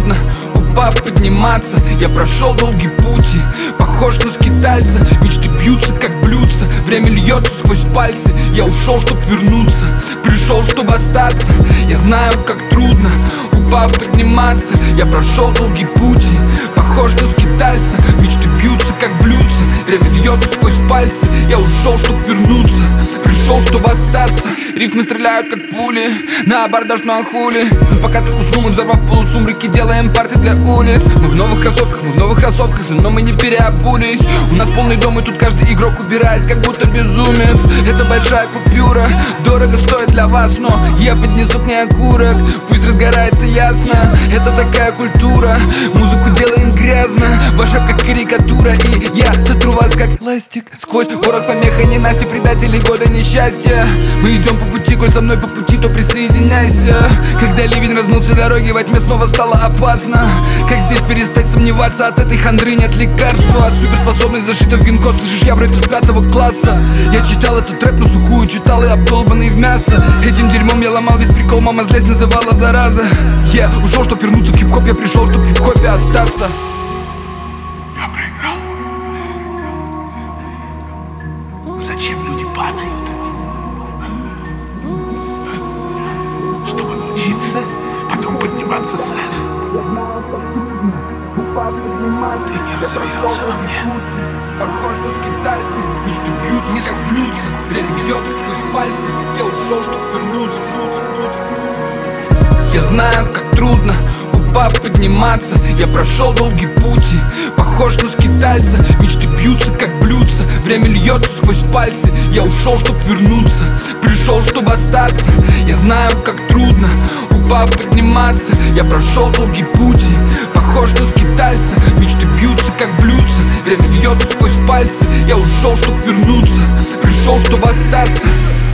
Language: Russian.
трудно, упав, подниматься. Я прошел долгий путь и похож на скитальца. Мечты бьются, как блюдца, время льется сквозь пальцы. Я ушел, чтоб вернуться, пришел, чтобы остаться. Я знаю, как трудно, упав, подниматься. Я прошел долгий путь и похож на скитальца. Мечты бьются, как блюдца, время льется сквозь пальцы. Я ушел, чтоб вернуться, пришел, чтобы остаться. Рифмы стреляют, как пули, на абордаж, ну а хули. Пока ты уснул, мы взорвав полусумраки, делаем парты для улиц. Мы в новых кроссовках, но мы не переобулись. У нас полный дом, и тут каждый игрок убирает, как будто безумец. Это большая купюра, дорого стоит для вас, но я поднесу к ней окурок. Пусть разгорается ясно, это такая культура. Музыку делаем грязно, ваш рэп как карикатура. И я сотру вас как ластик сквозь ворох помеха ненасти, предателей года несчастья. Мы идем по пути, коль со мной по пути, то присоединяйся. Когда ливень размыл все дороги, во тьме снова стало опасно. Как здесь перестать сомневаться, от этой хандры нет лекарства. А суперспособность зашита в генкод, слышишь, я в рэпе с 5 класса. Я читал этот рэп, но сухую читал и обдолбанный в мясо. Этим дерьмом я ломал весь прикол, мама злясь называла зараза. Я ушел, чтоб вернуться в хип-хоп, я пришел, чтоб в хип-хопе остаться. Я проиграл. Зачем люди падают? Чтобы научиться потом подниматься сам. Ты не разуверился во мне. Не скажу, время бьется сквозь пальцы. Я ушел, чтоб вернуться. Я знаю, как трудно, упав, подниматься. Я прошел долгий путь и похож на скитальца. Мечты бьются, как блюдца, время льется сквозь пальцы. Я ушел, чтоб вернуться, пришел, чтобы остаться. Я знаю, как трудно, упав, подниматься. Я прошел долгий путь и похож на скитальца. Мечты бьются, как блюдца, время льется сквозь пальцы. Я ушел, чтоб вернуться, пришел, чтобы остаться.